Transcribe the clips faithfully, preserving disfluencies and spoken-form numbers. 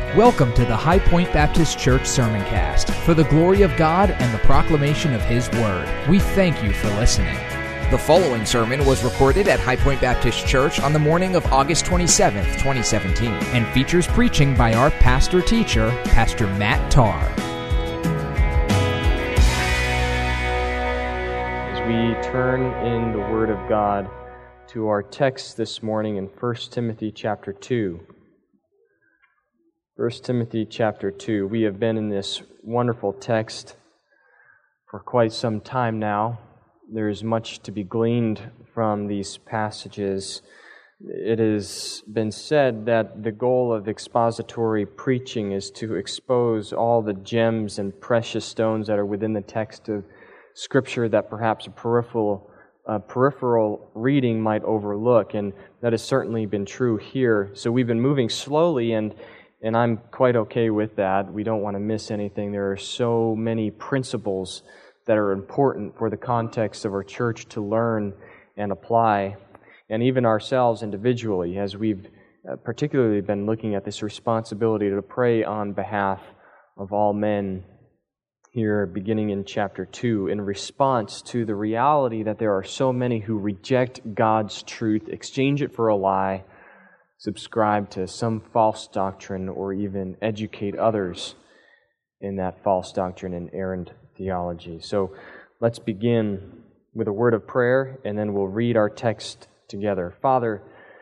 Welcome to the High Point Baptist Church Sermoncast for the glory of God and the proclamation of His Word. We thank you for listening. The following sermon was recorded at High Point Baptist Church on the morning of August twenty-seventh, twenty seventeen, and features preaching by our pastor-teacher, Pastor Matt Tarr. As we turn in the Word of God to our text this morning in First Timothy chapter two. First Timothy chapter two. We have been in this wonderful text for quite some time now. There is much to be gleaned from these passages. It has been said that the goal of expository preaching is to expose all the gems and precious stones that are within the text of Scripture that perhaps a peripheral, uh, peripheral reading might overlook, and that has certainly been true here. So we've been moving slowly, and And I'm quite okay with that. We don't want to miss anything. There are so many principles that are important for the context of our church to learn and apply, and even ourselves individually, as we've particularly been looking at this responsibility to pray on behalf of all men here, beginning in chapter two, in response to the reality that there are so many who reject God's truth, exchange it for a lie, subscribe to some false doctrine, or even educate others in that false doctrine and errant theology. So let's begin with a word of prayer, and then we'll read our text together. Father,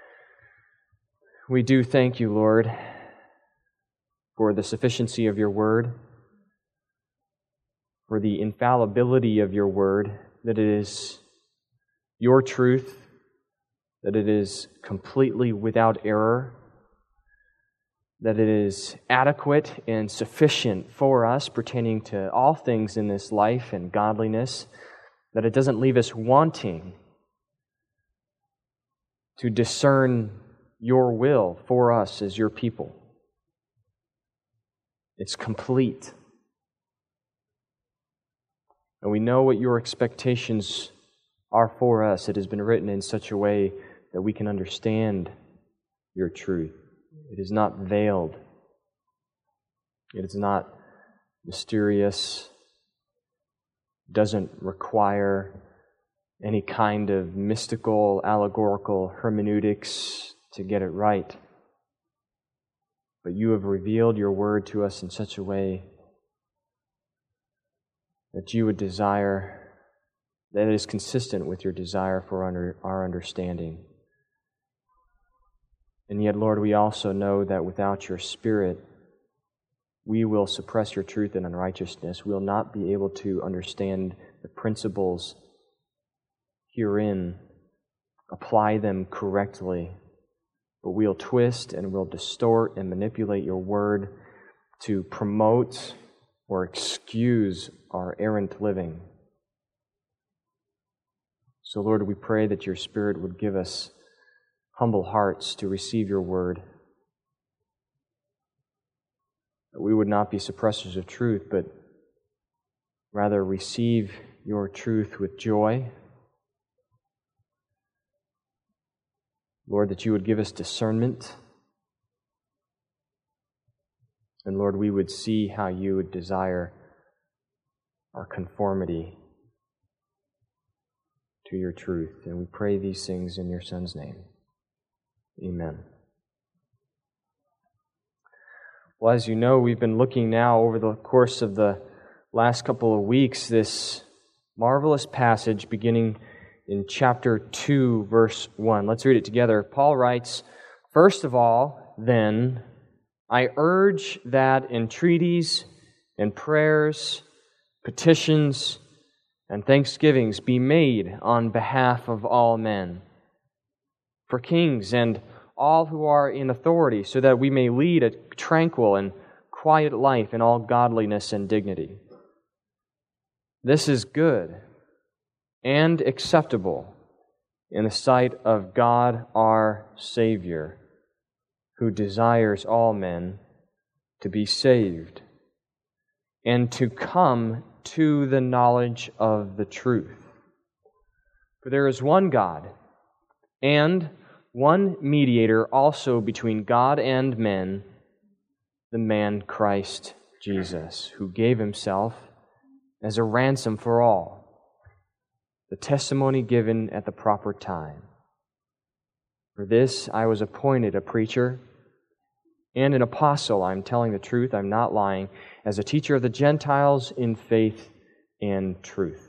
we do thank you, Lord, for the sufficiency of your word, for the infallibility of your word, that it is your truth, that it is completely without error, that it is adequate and sufficient for us pertaining to all things in this life and godliness, that it doesn't leave us wanting to discern your will for us as your people. It's complete. And we know what your expectations are for us. It has been written in such a way that we can understand your truth. It is not veiled. It is not mysterious. It doesn't require any kind of mystical, allegorical hermeneutics to get it right. But you have revealed your word to us in such a way that you would desire, that it is consistent with your desire for under, our understanding. And yet, Lord, we also know that without your Spirit, we will suppress your truth in unrighteousness. We will not be able to understand the principles herein, apply them correctly, but we'll twist and we'll distort and manipulate your word to promote or excuse our errant living. So, Lord, we pray that your Spirit would give us humble hearts to receive your word, that we would not be suppressors of truth, but rather receive your truth with joy. Lord, that you would give us discernment, and Lord, we would see how you would desire our conformity to your truth. And we pray these things in your Son's name. Amen. Well, as you know, we've been looking now over the course of the last couple of weeks, this marvelous passage beginning in chapter two, verse one. Let's read it together. Paul writes, "First of all, then, I urge that entreaties and prayers, petitions, and thanksgivings be made on behalf of all men, for kings and all who are in authority, so that we may lead a tranquil and quiet life in all godliness and dignity. This is good and acceptable in the sight of God our Savior, who desires all men to be saved and to come to the knowledge of the truth. For there is one God, and one mediator also between God and men, the man Christ Jesus, who gave himself as a ransom for all, the testimony given at the proper time. For this I was appointed a preacher and an apostle. I'm telling the truth, I'm not lying, as a teacher of the Gentiles in faith and truth.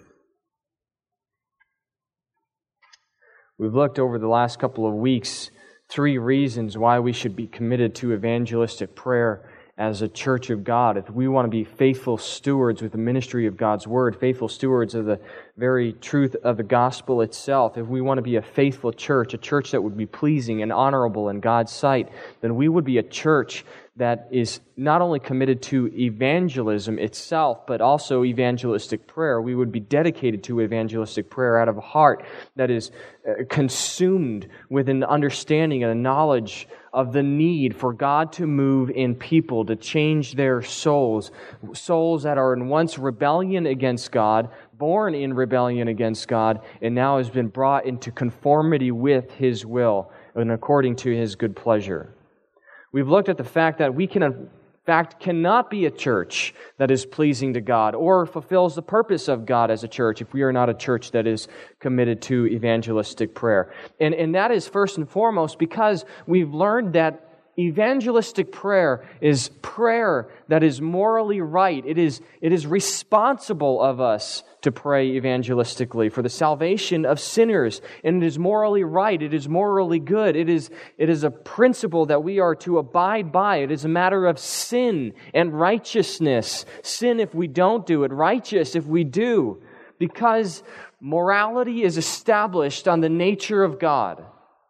We've looked over the last couple of weeks three reasons why we should be committed to evangelistic prayer as a church of God. If we want to be faithful stewards with the ministry of God's Word, faithful stewards of the very truth of the gospel itself, if we want to be a faithful church, a church that would be pleasing and honorable in God's sight, then we would be a church that is not only committed to evangelism itself, but also evangelistic prayer. We would be dedicated to evangelistic prayer out of a heart that is consumed with an understanding and a knowledge of the need for God to move in people, to change their souls, souls that are in once rebellion against God, born in rebellion against God, and now has been brought into conformity with His will and according to His good pleasure. We've looked at the fact that we can, in fact, cannot be a church that is pleasing to God or fulfills the purpose of God as a church if we are not a church that is committed to evangelistic prayer. And, and that is first and foremost because we've learned that evangelistic prayer is prayer that is morally right. It is, it is responsible of us to pray evangelistically for the salvation of sinners. And it is morally right. It is morally good. It is, it is a principle that we are to abide by. It is a matter of sin and righteousness. Sin if we don't do it, righteous if we do. Because morality is established on the nature of God.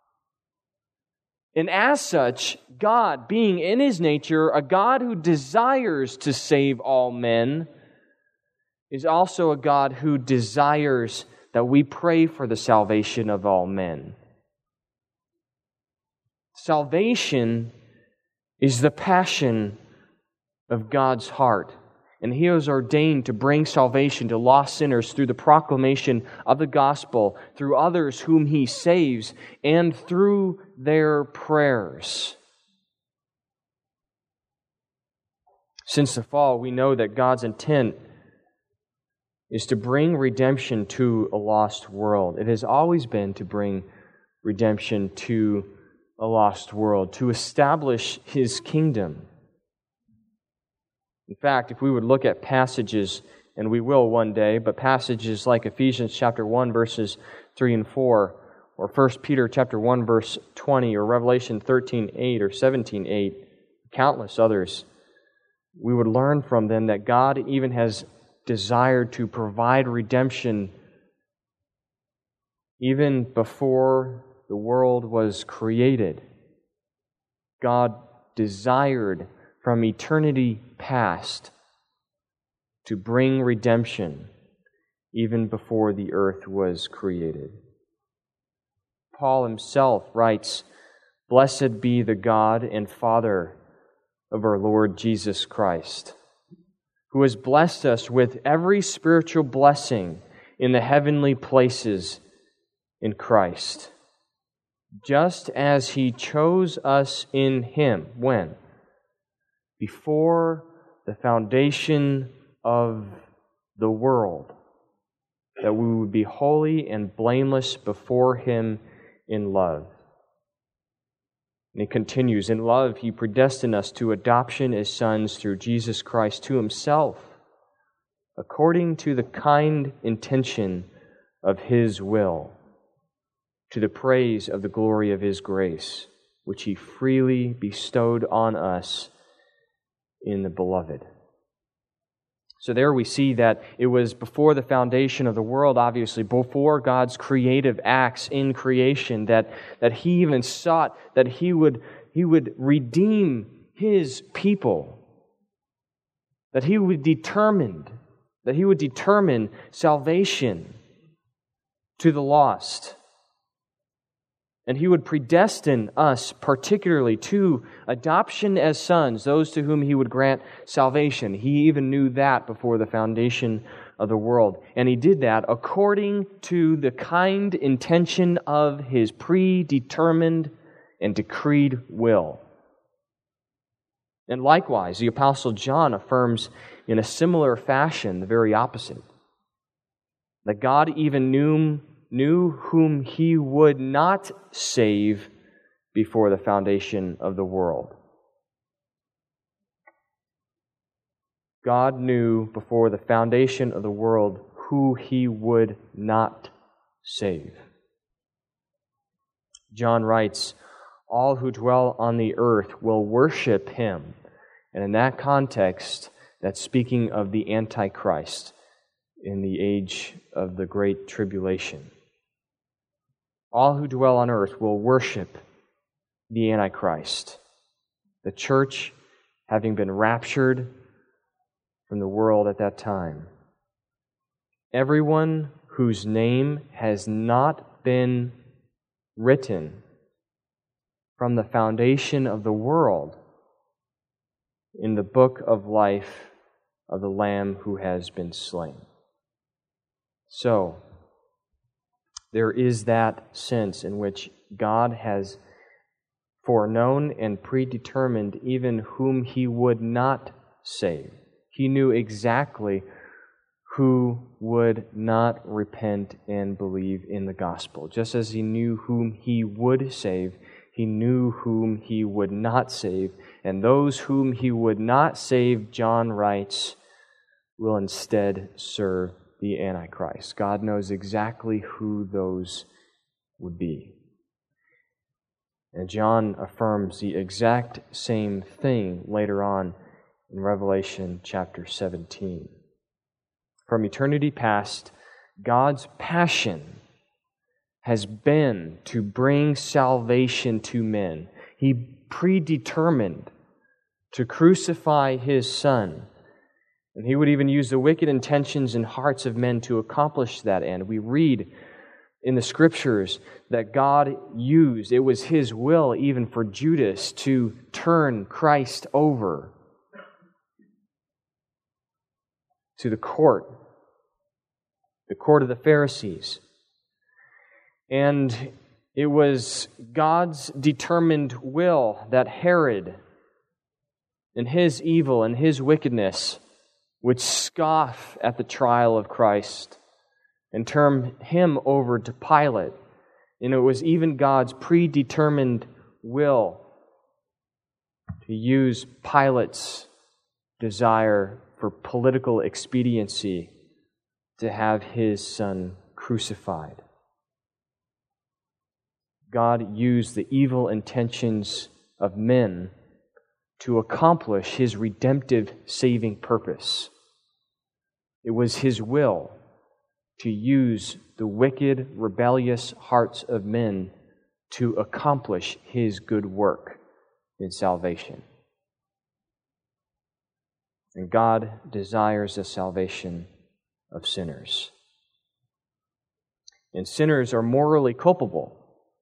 And as such, God, being in His nature a God who desires to save all men, is also a God who desires that we pray for the salvation of all men. Salvation is the passion of God's heart. And He has ordained to bring salvation to lost sinners through the proclamation of the gospel, through others whom He saves, and through their prayers. Since the fall, we know that God's intent is to bring redemption to a lost world. It has always been to bring redemption to a lost world, to establish His kingdom. In fact, if we would look at passages, and we will one day, but passages like Ephesians chapter one, verses three and four, or First Peter chapter one, verse twenty, or Revelation thirteen eight, or seventeen eight, countless others, we would learn from them that God even has desired to provide redemption even before the world was created. God desired from eternity past to bring redemption even before the earth was created. Paul himself writes, "Blessed be the God and Father of our Lord Jesus Christ, who has blessed us with every spiritual blessing in the heavenly places in Christ, just as He chose us in Him." When? Before the foundation of the world, that we would be holy and blameless before Him in love. And it continues, "In love He predestined us to adoption as sons through Jesus Christ to Himself, according to the kind intention of His will, to the praise of the glory of His grace, which He freely bestowed on us in the Beloved." So there we see that it was before the foundation of the world, obviously, before God's creative acts in creation, that, that He even sought that He would, He would redeem His people, that He would determine, that He would determine salvation to the lost. And He would predestine us particularly to adoption as sons, those to whom He would grant salvation. He even knew that before the foundation of the world. And He did that according to the kind intention of His predetermined and decreed will. And likewise, the Apostle John affirms in a similar fashion the very opposite. That God even knew, knew whom He would not save before the foundation of the world. God knew before the foundation of the world who He would not save. John writes, all who dwell on the earth will worship Him. And in that context, that's speaking of the Antichrist in the age of the Great Tribulation. All who dwell on earth will worship the Antichrist. The church, having been raptured from the world at that time. Everyone whose name has not been written from the foundation of the world in the book of life of the Lamb who has been slain. So, there is that sense in which God has foreknown and predetermined even whom He would not save. He knew exactly who would not repent and believe in the gospel. Just as He knew whom He would save, He knew whom He would not save. And those whom He would not save, John writes, will instead serve the Antichrist. God knows exactly who those would be. And John affirms the exact same thing later on in Revelation chapter seventeen. From eternity past, God's passion has been to bring salvation to men. He predetermined to crucify His Son. And He would even use the wicked intentions and hearts of men to accomplish that end. We read in the Scriptures that God used, it was His will even for Judas to turn Christ over to the court, the court of the Pharisees. And it was God's determined will that Herod, in his evil and his wickedness, would scoff at the trial of Christ and turn Him over to Pilate. And it was even God's predetermined will to use Pilate's desire for political expediency to have His Son crucified. God used the evil intentions of men to accomplish His redemptive saving purpose. It was His will to use the wicked, rebellious hearts of men to accomplish His good work in salvation. And God desires the salvation of sinners. And sinners are morally culpable.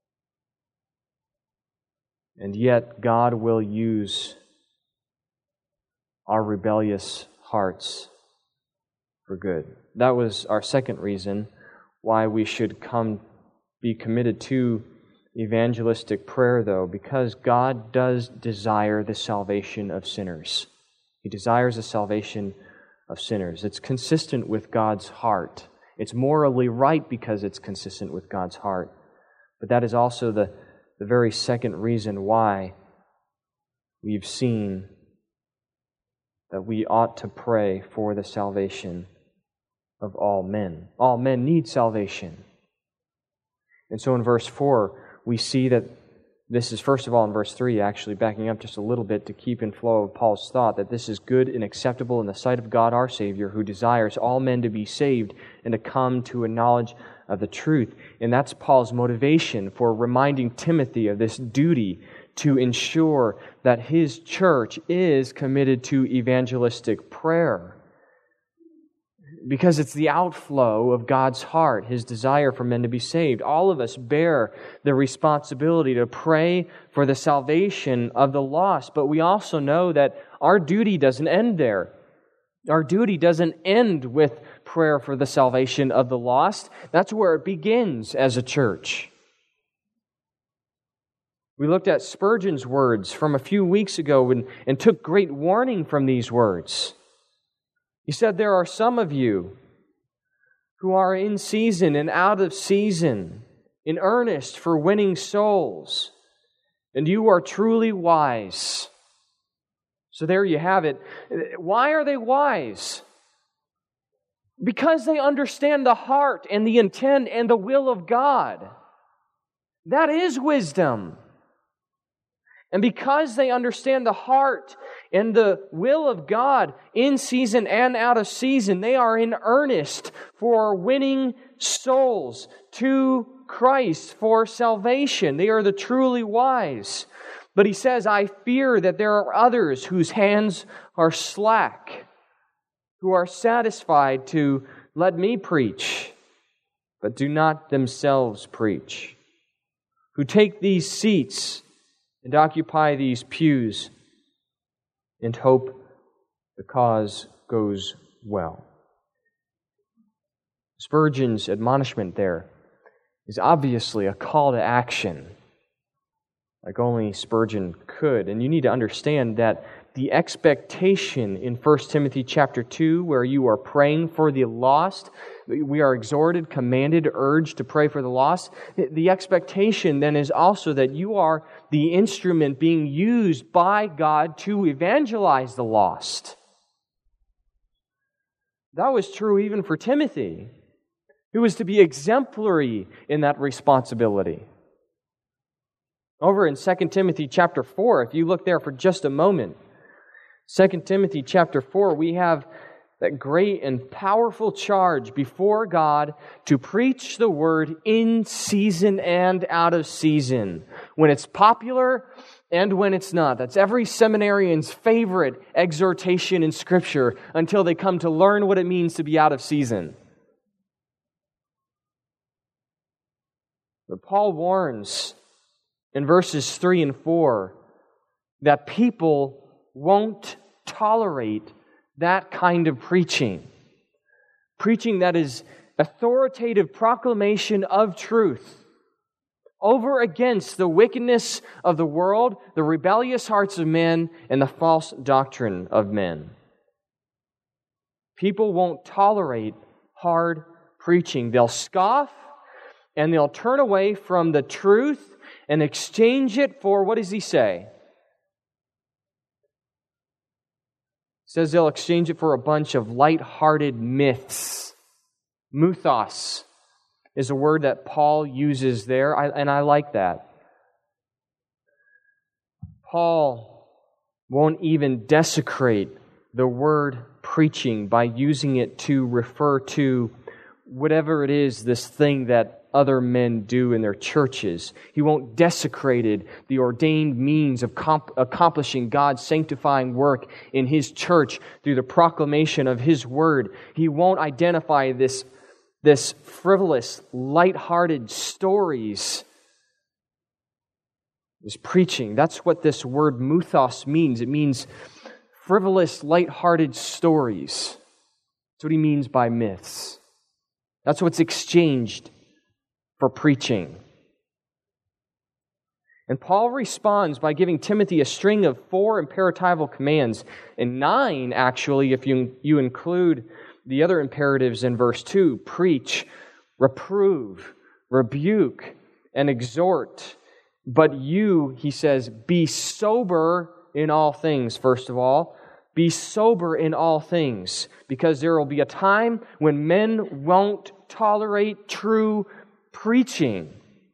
And yet God will use our rebellious hearts for good. That was our second reason why we should come be committed to evangelistic prayer, though, because God does desire the salvation of sinners. He desires the salvation of sinners. It's consistent with God's heart. It's morally right because it's consistent with God's heart. But that is also the, the very second reason why we've seen that we ought to pray for the salvation of all men. All men need salvation. And so in verse four, we see that this is, first of all, in verse three, actually backing up just a little bit to keep in flow of Paul's thought, that this is good and acceptable in the sight of God our Savior, who desires all men to be saved and to come to a knowledge of the truth. And that's Paul's motivation for reminding Timothy of this duty to ensure that his church is committed to evangelistic prayer. Because it's the outflow of God's heart, His desire for men to be saved. All of us bear the responsibility to pray for the salvation of the lost, but we also know that our duty doesn't end there. Our duty doesn't end with prayer for the salvation of the lost. That's where it begins as a church. We looked at Spurgeon's words from a few weeks ago and, and took great warning from these words. He said, there are some of you who are in season and out of season, in earnest for winning souls, and you are truly wise. So there you have it. Why are they wise? Because they understand the heart and the intent and the will of God. That is wisdom. And because they understand the heart and the will of God in season and out of season, they are in earnest for winning souls to Christ for salvation. They are the truly wise. But he says, I fear that there are others whose hands are slack, who are satisfied to let me preach, but do not themselves preach, who take these seats and occupy these pews and hope the cause goes well. Spurgeon's admonishment there is obviously a call to action, like only Spurgeon could. And you need to understand that the expectation in First Timothy chapter two, where you are praying for the lost, we are exhorted, commanded, urged to pray for the lost. The expectation then is also that you are the instrument being used by God to evangelize the lost. That was true even for Timothy, who was to be exemplary in that responsibility. Over in Second Timothy chapter four, if you look there for just a moment, Second Timothy chapter four, we have that great and powerful charge before God to preach the word in season and out of season, when it's popular and when it's not. That's every seminarian's favorite exhortation in Scripture until they come to learn what it means to be out of season. But Paul warns in verses three and four that people won't tolerate that kind of preaching. Preaching that is authoritative proclamation of truth over against the wickedness of the world, the rebellious hearts of men, and the false doctrine of men. People won't tolerate hard preaching. They'll scoff and they'll turn away from the truth and exchange it for, what does he say? Says they'll exchange it for a bunch of light-hearted myths. Muthos is a word that Paul uses there, and I like that. Paul won't even desecrate the word preaching by using it to refer to whatever it is, this thing that other men do in their churches. He won't desecrate the ordained means of comp- accomplishing God's sanctifying work in His church through the proclamation of His Word. He won't identify this, this frivolous, light-hearted stories as preaching. That's what this word muthos means. It means frivolous, light-hearted stories. That's what he means by myths. That's what's exchanged for preaching. And Paul responds by giving Timothy a string of four imperatival commands, and nine, actually, if you, you include the other imperatives in verse two: preach, reprove, rebuke, and exhort. But you, he says, be sober in all things, first of all. Be sober in all things, because there will be a time when men won't tolerate true preaching.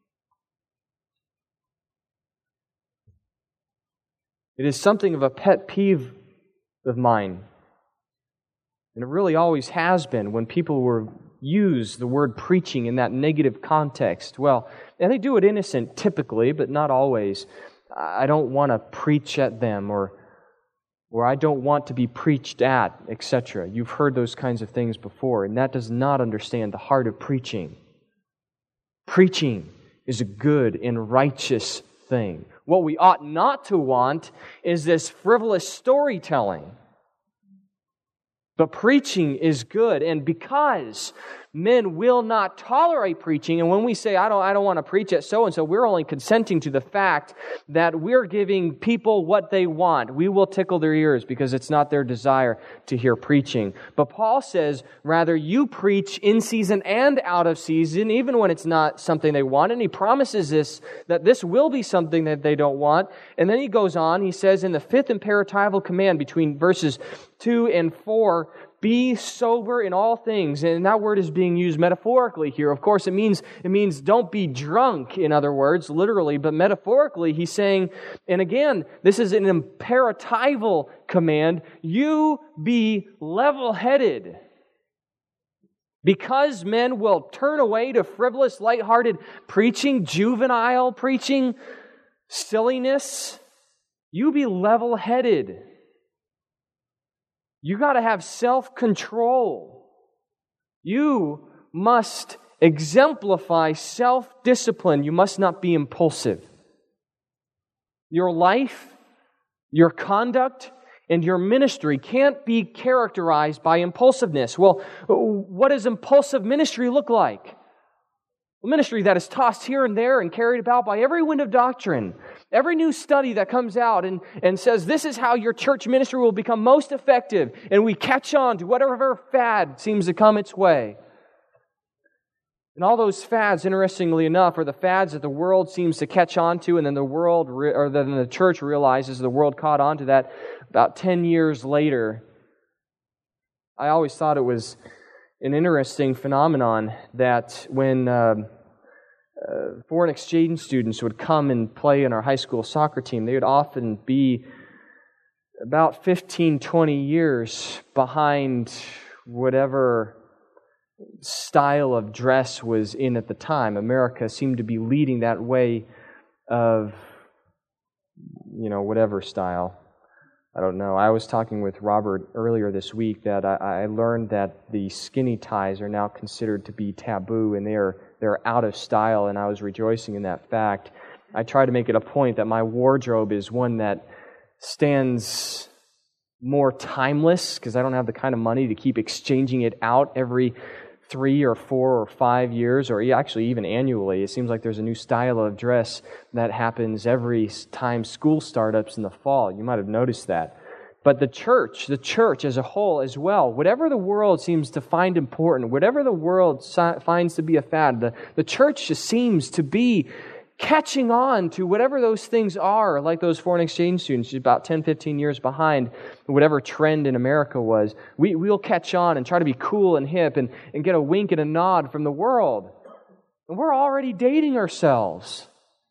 It is something of a pet peeve of mine, and it really always has been, when people were use the word preaching in that negative context. Well, and they do it innocent typically, but not always. I don't want to preach at them, or or I don't want to be preached at, et cetera. You've heard those kinds of things before, and that does not understand the heart of preaching. Preaching is a good and righteous thing. What we ought not to want is this frivolous storytelling. But preaching is good, and because men will not tolerate preaching. And when we say, I don't, I don't want to preach at so-and-so, we're only consenting to the fact that we're giving people what they want. We will tickle their ears because it's not their desire to hear preaching. But Paul says, rather, you preach in season and out of season, even when it's not something they want. And he promises this, that this will be something that they don't want. And then he goes on, he says in the fifth imperatival command between verses two and four, be sober in all things. And that word is being used metaphorically here. Of course, it means it means don't be drunk, in other words, literally, but metaphorically, he's saying, and again, this is an imperatival command, you be level-headed. Because men will turn away to frivolous, lighthearted preaching, juvenile preaching, silliness, you be level-headed. You got to have self-control. You must exemplify self-discipline. You must not be impulsive. Your life, your conduct, and your ministry can't be characterized by impulsiveness. Well, what does impulsive ministry look like? A ministry that is tossed here and there and carried about by every wind of doctrine. Every new study that comes out and, and says this is how your church ministry will become most effective, and we catch on to whatever fad seems to come its way. And all those fads, interestingly enough, are the fads that the world seems to catch on to, and then the world, or then the church realizes the world caught on to that about ten years later. I always thought it was an interesting phenomenon that when uh, uh, foreign exchange students would come and play in our high school soccer team, they would often be about fifteen, twenty years behind whatever style of dress was in at the time. America seemed to be leading that way of, you know, whatever style. I don't know. I was talking with Robert earlier this week that I, I learned that the skinny ties are now considered to be taboo and they're they're out of style, and I was rejoicing in that fact. I try to make it a point that my wardrobe is one that stands more timeless because I don't have the kind of money to keep exchanging it out every three or four or five years, or actually even annually. It seems like there's a new style of dress that happens every time school startups in the fall. You might have noticed that. But the church, the church as a whole as well, whatever the world seems to find important, whatever the world finds to be a fad, the, the church just seems to be catching on to whatever those things are, like those foreign exchange students, about ten, fifteen years behind whatever trend in America was. We, we'll catch on and try to be cool and hip and, and get a wink and a nod from the world. And we're already dating ourselves.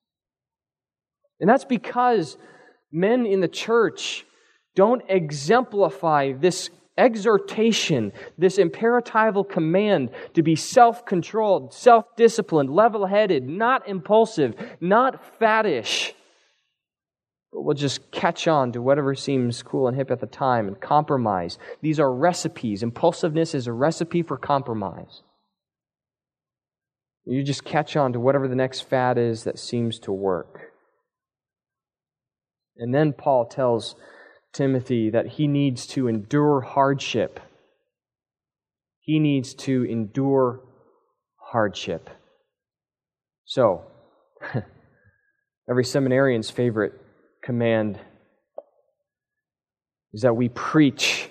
And that's because men in the church don't exemplify this exhortation, this imperatival command to be self-controlled, self-disciplined, level-headed, not impulsive, not faddish. But we'll just catch on to whatever seems cool and hip at the time and compromise. These are recipes. Impulsiveness is a recipe for compromise. You just catch on to whatever the next fad is that seems to work. And then Paul tells Timothy that he needs to endure hardship. He needs to endure hardship. So, every seminarian's favorite command is that we preach.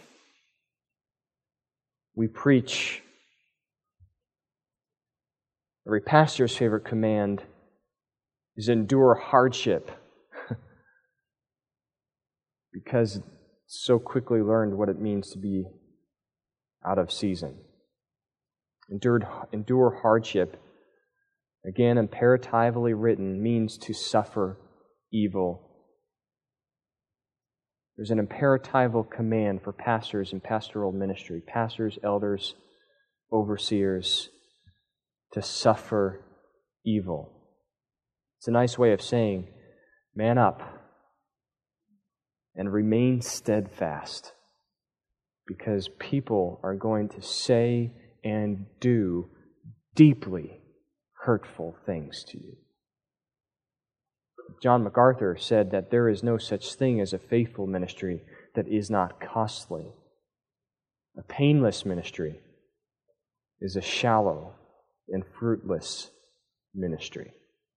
We preach. Every pastor's favorite command is endure hardship. Because so quickly learned what it means to be out of season. Endured, endure hardship, again, imperatively written, means to suffer evil. There's an imperatival command for pastors in pastoral ministry, pastors, elders, overseers, to suffer evil. It's a nice way of saying, man up. And remain steadfast, because people are going to say and do deeply hurtful things to you. John MacArthur said that there is no such thing as a faithful ministry that is not costly. A painless ministry is a shallow and fruitless ministry.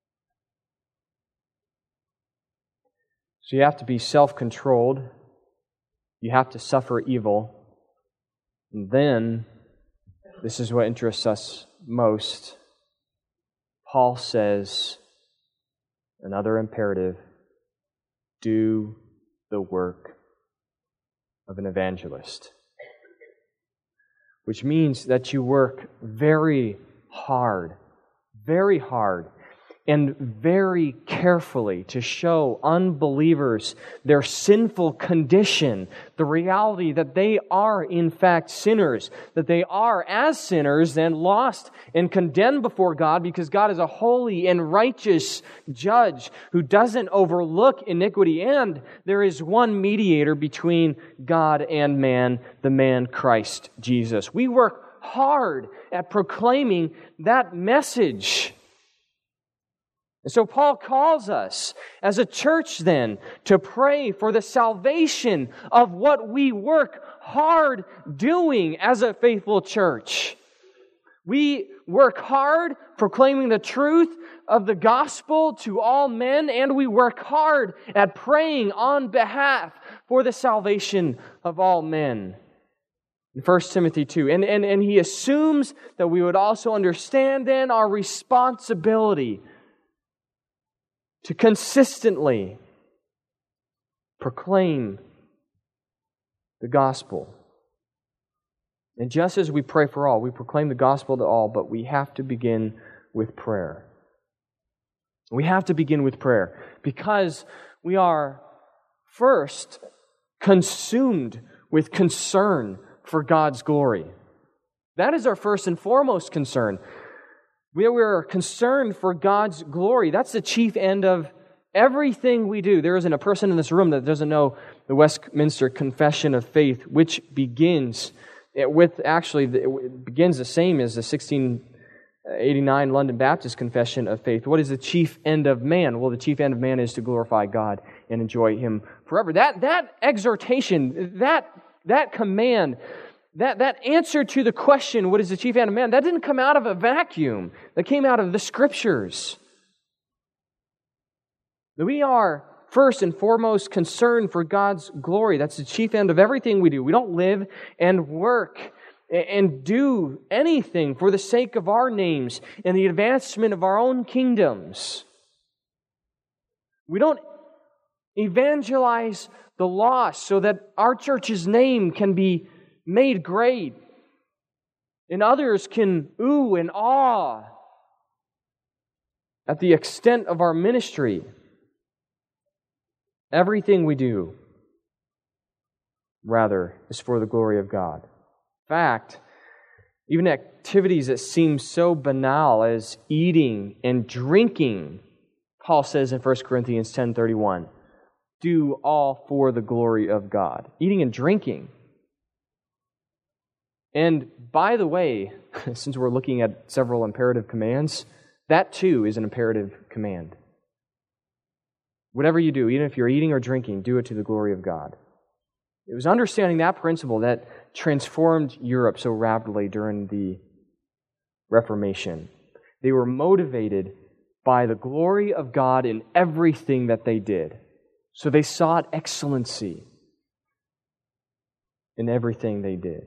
So you have to be self-controlled. You have to suffer evil. And then, this is what interests us most, Paul says, another imperative, do the work of an evangelist. Which means that you work very hard, very hard, and very carefully to show unbelievers their sinful condition, the reality that they are in fact sinners, that they are as sinners and lost and condemned before God because God is a holy and righteous judge who doesn't overlook iniquity, and there is one mediator between God and man, the man Christ Jesus. We work hard at proclaiming that message. And so Paul calls us as a church then to pray for the salvation of what we work hard doing as a faithful church. We work hard proclaiming the truth of the gospel to all men, and we work hard at praying on behalf for the salvation of all men. In First Timothy two. And, and, and he assumes that we would also understand then our responsibility to consistently proclaim the gospel. And just as we pray for all, we proclaim the gospel to all, but we have to begin with prayer. We have to begin with prayer because we are first consumed with concern for God's glory. That is our first and foremost concern. We are concerned for God's glory. That's the chief end of everything we do. There isn't a person in this room that doesn't know the Westminster Confession of Faith, which begins with, actually, it begins the same as the sixteen eighty-nine London Baptist Confession of Faith. What is the chief end of man? Well, the chief end of man is to glorify God and enjoy Him forever. That, that exhortation, that, that command, That that answer to the question, what is the chief end of man, that didn't come out of a vacuum. That came out of the Scriptures. We are first and foremost concerned for God's glory. That's the chief end of everything we do. We don't live and work and do anything for the sake of our names and the advancement of our own kingdoms. We don't evangelize the lost so that our church's name can be made great, and others can ooh and awe at the extent of our ministry. Everything we do, rather, is for the glory of God. In fact, even activities that seem so banal as eating and drinking, Paul says in First Corinthians ten thirty-one, do all for the glory of God. Eating and drinking. And by the way, since we're looking at several imperative commands, that too is an imperative command. Whatever you do, even if you're eating or drinking, do it to the glory of God. It was understanding that principle that transformed Europe so rapidly during the Reformation. They were motivated by the glory of God in everything that they did. So they sought excellency in everything they did.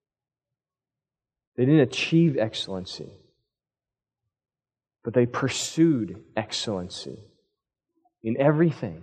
They didn't achieve excellency, but they pursued excellency in everything.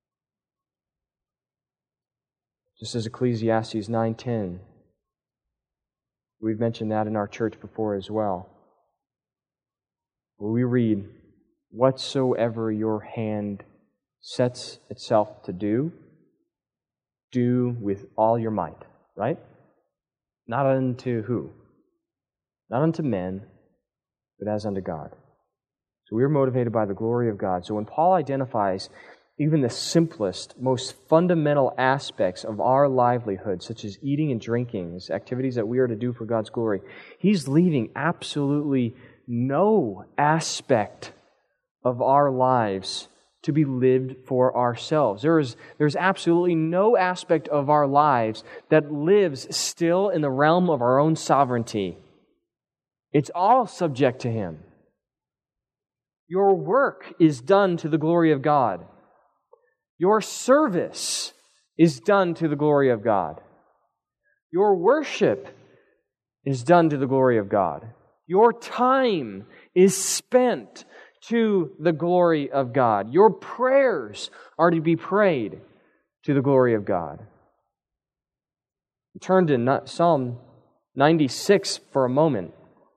Just as Ecclesiastes nine ten. We've mentioned that in our church before as well. Where we read, whatsoever your hand sets itself to do, do with all your might. Right? Not unto who? Not unto men, but as unto God. So we are motivated by the glory of God. So when Paul identifies even the simplest, most fundamental aspects of our livelihood, such as eating and drinking, as activities that we are to do for God's glory, he's leaving absolutely no aspect of our lives to be lived for ourselves. There is there's absolutely no aspect of our lives that lives still in the realm of our own sovereignty. It's all subject to Him. Your work is done to the glory of God. Your service is done to the glory of God. Your worship is done to the glory of God. Your time is spent to the glory of God. Your prayers are to be prayed to the glory of God. Turn to Psalm ninety-six for a moment.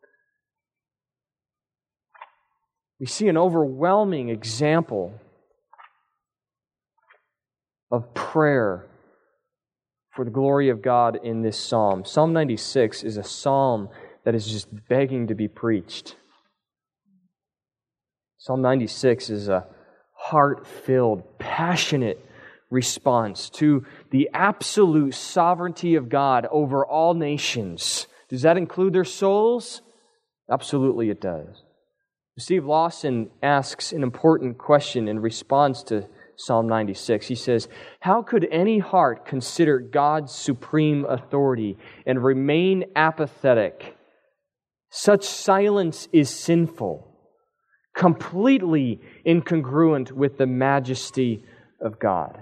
We see an overwhelming example of prayer for the glory of God in this psalm. Psalm ninety-six is a psalm that is just begging to be preached. Psalm ninety-six is a heart-filled, passionate response to the absolute sovereignty of God over all nations. Does that include their souls? Absolutely it does. Steve Lawson asks an important question in response to Psalm ninety-six. He says, how could any heart consider God's supreme authority and remain apathetic? Such silence is sinful, completely incongruent with the majesty of God.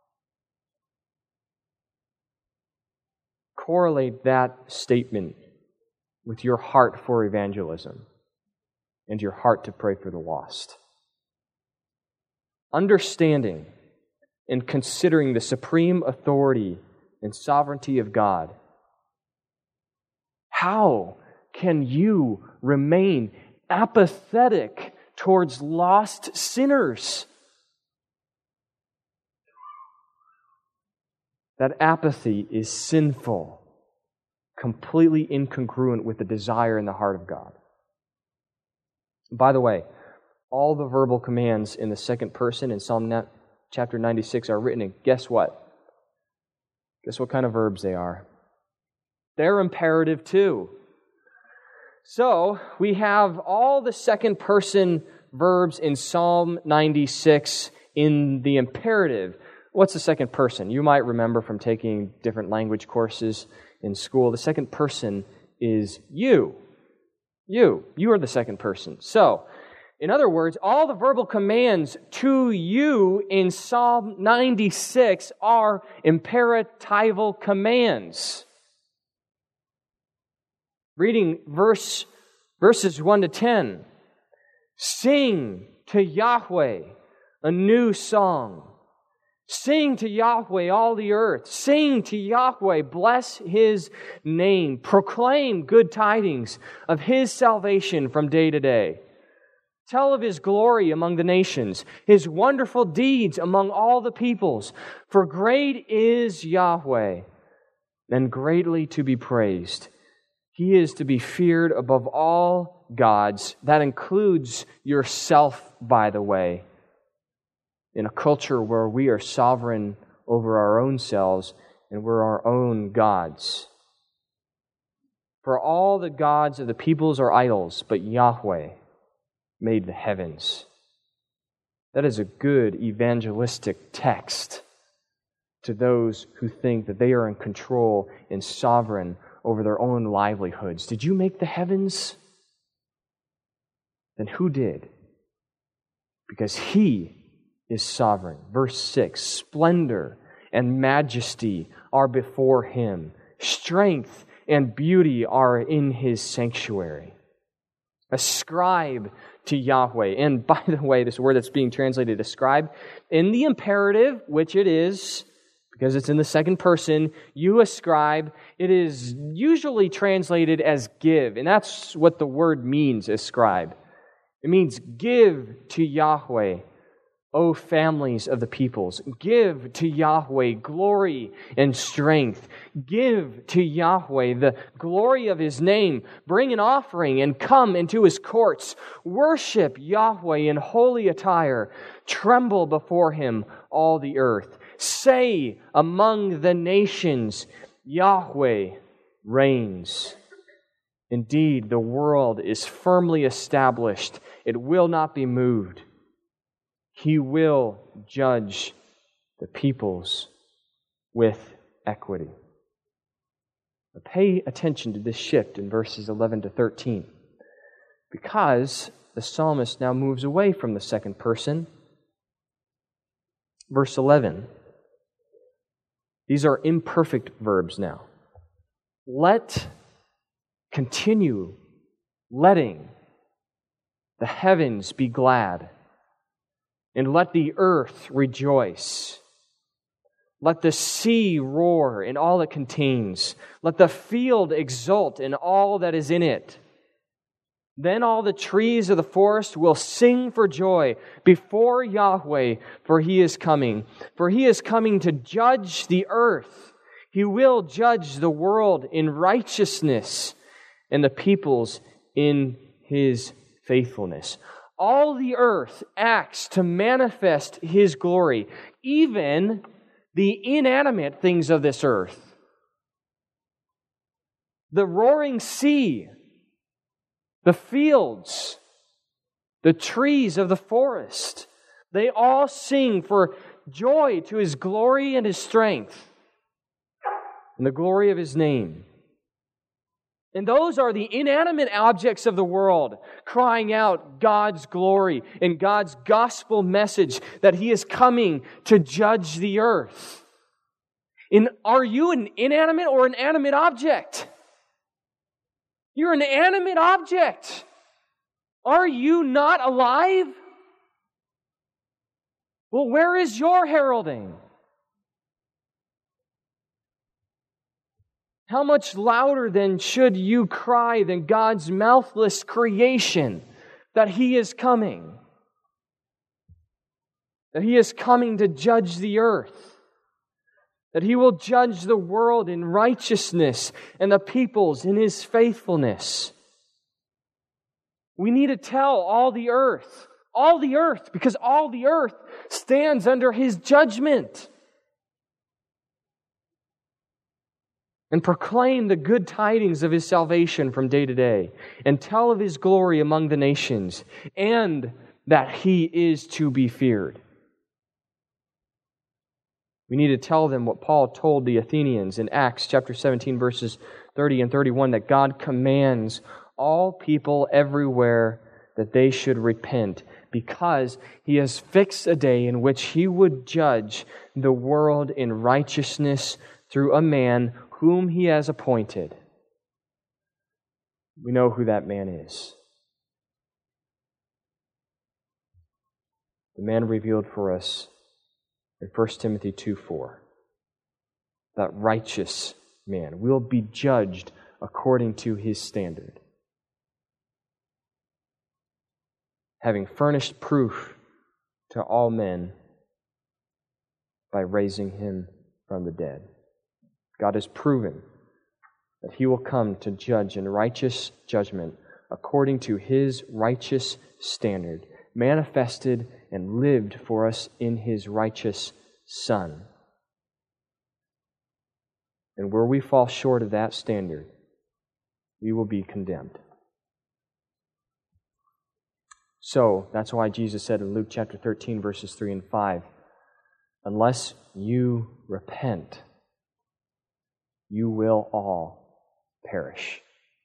Correlate that statement with your heart for evangelism and your heart to pray for the lost. Understanding and considering the supreme authority and sovereignty of God, how can you remain apathetic towards lost sinners? That apathy is sinful, completely incongruent with the desire in the heart of God. By the way, all the verbal commands in the second person in Psalm chapter ninety-six are written in, guess what? Guess what kind of verbs they are? They're imperative too. So, we have all the second person verbs in Psalm ninety-six in the imperative. What's the second person? You might remember from taking different language courses in school. The second person is you. You. You are the second person. So, in other words, all the verbal commands to you in Psalm ninety-six are imperatival commands. Reading verse verses one to ten. Sing to Yahweh a new song. Sing to Yahweh, all the earth. Sing to Yahweh, bless His name. Proclaim good tidings of His salvation from day to day. Tell of His glory among the nations, His wonderful deeds among all the peoples. For great is Yahweh, and greatly to be praised. He is to be feared above all gods. That includes yourself, by the way. In a culture where we are sovereign over our own selves and we're our own gods. For all the gods of the peoples are idols, but Yahweh made the heavens. That is a good evangelistic text to those who think that they are in control and sovereign over their own livelihoods. Did you make the heavens? Then who did? Because He is sovereign. Verse six, splendor and majesty are before Him. Strength and beauty are in His sanctuary. Ascribe to Yahweh. And by the way, this word that's being translated ascribe, in the imperative, which it is, because it's in the second person, you ascribe, it is usually translated as give. And that's what the word means, ascribe. It means give to Yahweh, O families of the peoples. Give to Yahweh glory and strength. Give to Yahweh the glory of His name. Bring an offering and come into His courts. Worship Yahweh in holy attire. Tremble before Him, all the earth. Say among the nations, Yahweh reigns. Indeed, the world is firmly established. It will not be moved. He will judge the peoples with equity. But pay attention to this shift in verses eleven to thirteen. because the psalmist now moves away from the second person. Verse eleven. These are imperfect verbs now. Let, continue, letting the heavens be glad, and let the earth rejoice. Let the sea roar in all it contains. Let the field exult in all that is in it. Then all the trees of the forest will sing for joy before Yahweh, for He is coming. For He is coming to judge the earth. He will judge the world in righteousness and the peoples in His faithfulness. All the earth acts to manifest His glory, even the inanimate things of this earth. The roaring sea, the fields, the trees of the forest, they all sing for joy to His glory and His strength and the glory of His name. And those are the inanimate objects of the world crying out God's glory and God's gospel message that He is coming to judge the earth. And are you an inanimate or an animate object? You're an animate object. Are you not alive? Well, where is your heralding? How much louder then should you cry than God's mouthless creation that He is coming? That He is coming to judge the earth. That He will judge the world in righteousness and the peoples in His faithfulness. We need to tell all the earth, all the earth, because all the earth stands under His judgment. And proclaim the good tidings of His salvation from day to day, and tell of His glory among the nations, and that He is to be feared. We need to tell them what Paul told the Athenians in Acts chapter seventeen, verses thirty and thirty-one, that God commands all people everywhere that they should repent, because He has fixed a day in which He would judge the world in righteousness through a man whom He has appointed. We know who that man is. The man revealed for us in First Timothy two four. That righteous man will be judged according to His standard, having furnished proof to all men by raising Him from the dead. God has proven that He will come to judge in righteous judgment according to His righteous standard, manifested and lived for us in His righteous Son. And where we fall short of that standard, we will be condemned. So, that's why Jesus said in Luke chapter thirteen, verses three and five, unless you repent, you will all perish.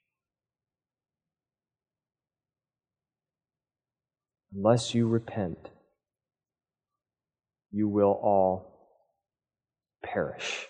Unless you repent, you will all perish.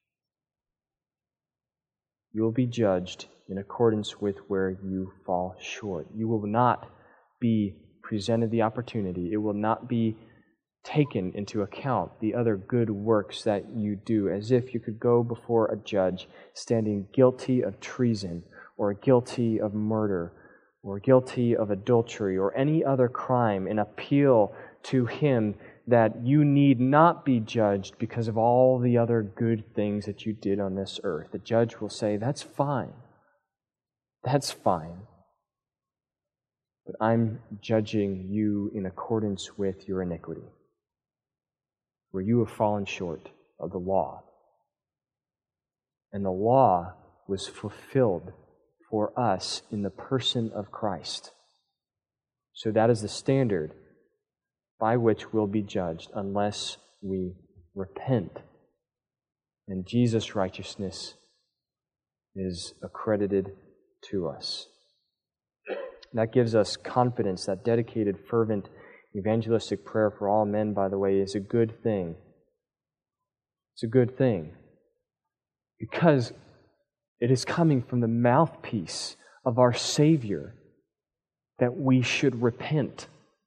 You will be judged in accordance with where you fall short. You will not be presented the opportunity. It will not be taken into account, the other good works that you do, as if you could go before a judge standing guilty of treason or guilty of murder or guilty of adultery or any other crime, and appeal to Him that you need not be judged because of all the other good things that you did on this earth. The judge will say, that's fine. That's fine. But I'm judging you in accordance with your iniquity, where you have fallen short of the law. And the law was fulfilled for us in the person of Christ. So that is the standard by which we'll be judged unless we repent. And Jesus' righteousness is accredited to us. That gives us confidence. That dedicated, fervent, evangelistic prayer for all men, by the way, is a good thing. It's a good thing because it is coming from the mouthpiece of our Savior that we should repent.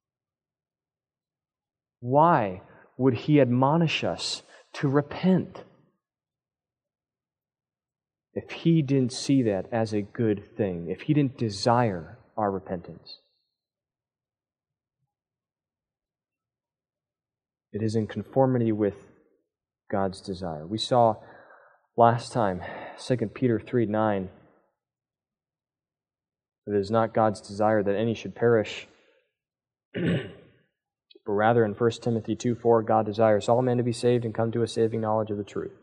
Why would He admonish us to repent if He didn't see that as a good thing, if He didn't desire our repentance? It is in conformity with God's desire. We saw last time, Second Peter three nine, that it is not God's desire that any should perish, but rather in First Timothy two four, God desires all men to be saved and come to a saving knowledge of the truth.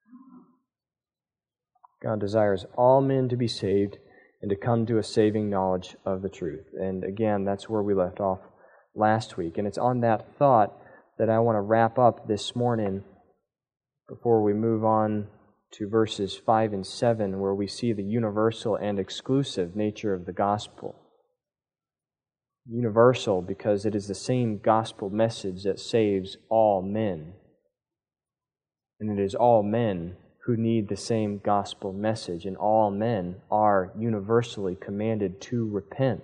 God desires all men to be saved and to come to a saving knowledge of the truth. And again, that's where we left off last week. And it's on that thought that I want to wrap up this morning before we move on to verses five and seven, where we see the universal and exclusive nature of the gospel. Universal because it is the same gospel message that saves all men. And it is all men who need the same gospel message, and all men are universally commanded to repent.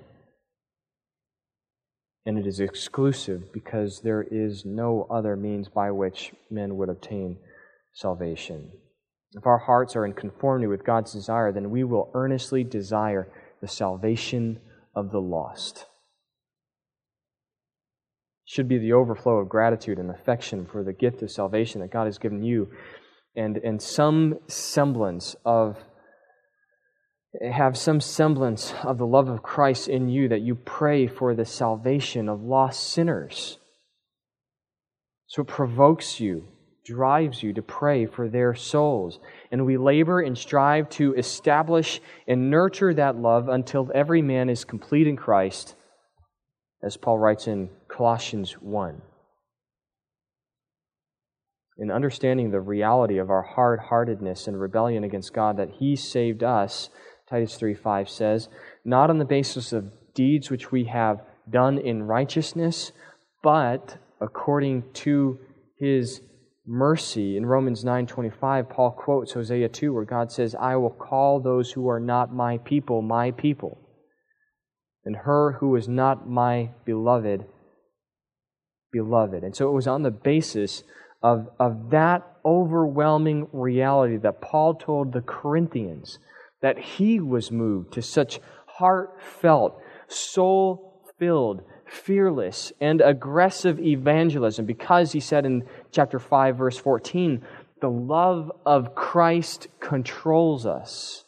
And it is exclusive because there is no other means by which men would obtain salvation. If our hearts are in conformity with God's desire, then we will earnestly desire the salvation of the lost. It should be the overflow of gratitude and affection for the gift of salvation that God has given you, and, and some semblance of have some semblance of the love of Christ in you, that you pray for the salvation of lost sinners. So it provokes you, drives you to pray for their souls. And we labor and strive to establish and nurture that love until every man is complete in Christ, as Paul writes in Colossians one. In understanding the reality of our hard-heartedness and rebellion against God, that He saved us, Titus three five says, not on the basis of deeds which we have done in righteousness, but according to His mercy. In Romans nine twenty-five, Paul quotes Hosea two, where God says, I will call those who are not my people, my people, and her who is not my beloved, beloved. And so it was on the basis of, of that overwhelming reality that Paul told the Corinthians that he was moved to such heartfelt, soul-filled, fearless, and aggressive evangelism, because he said in chapter five, verse fourteen, the love of Christ controls us.